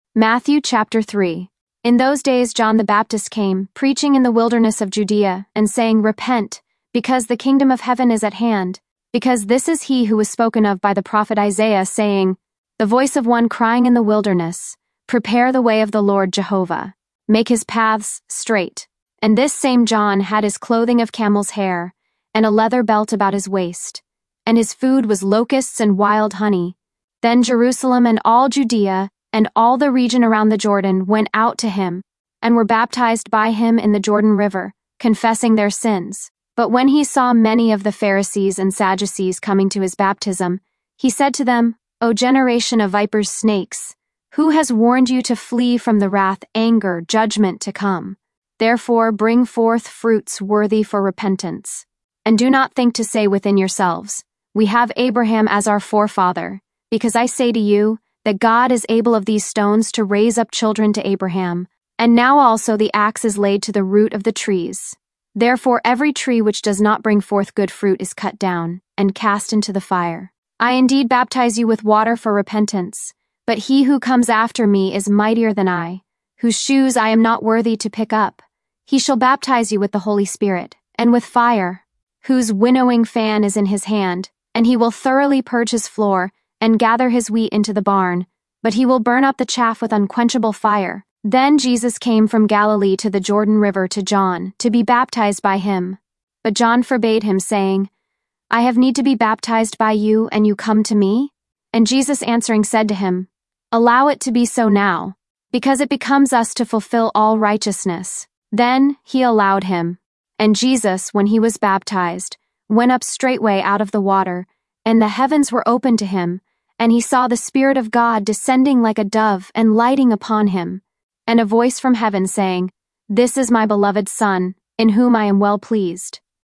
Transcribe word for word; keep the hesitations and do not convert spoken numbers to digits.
Matthew chapter three. In those days John the Baptist came, preaching in the wilderness of Judea, and saying, Repent, because the kingdom of heaven is at hand. Because this is he who was spoken of by the prophet Isaiah, saying, The voice of one crying in the wilderness, Prepare the way of the Lord Jehovah. Make his paths straight. And this same John had his clothing of camel's hair, and a leather belt about his waist. And his food was locusts and wild honey. Then Jerusalem and all Judea, and all the region around the Jordan went out to him, and were baptized by him in the Jordan River, confessing their sins. But when he saw many of the Pharisees and Sadducees coming to his baptism, he said to them, O generation of vipers, snakes, who has warned you to flee from the wrath, anger, judgment to come? Therefore bring forth fruits worthy for repentance. And do not think to say within yourselves, We have Abraham as our forefather, because I say to you, that God is able of these stones to raise up children to Abraham. And now also the axe is laid to the root of the trees. Therefore every tree which does not bring forth good fruit is cut down, and cast into the fire. I indeed baptize you with water for repentance, but he who comes after me is mightier than I, whose shoes I am not worthy to pick up. He shall baptize you with the Holy Spirit, and with fire, whose winnowing fan is in his hand, and he will thoroughly purge his floor, and gather his wheat into the barn, but he will burn up the chaff with unquenchable fire. Then Jesus came from Galilee to the Jordan River to John, to be baptized by him. But John forbade him, saying, I have need to be baptized by you, and you come to me? And Jesus answering said to him, Allow it to be so now, because it becomes us to fulfill all righteousness. Then he allowed him. And Jesus, when he was baptized, went up straightway out of the water, and the heavens were opened to him, and he saw the Spirit of God descending like a dove and lighting upon him, and a voice from heaven saying, This is my beloved Son, in whom I am well pleased.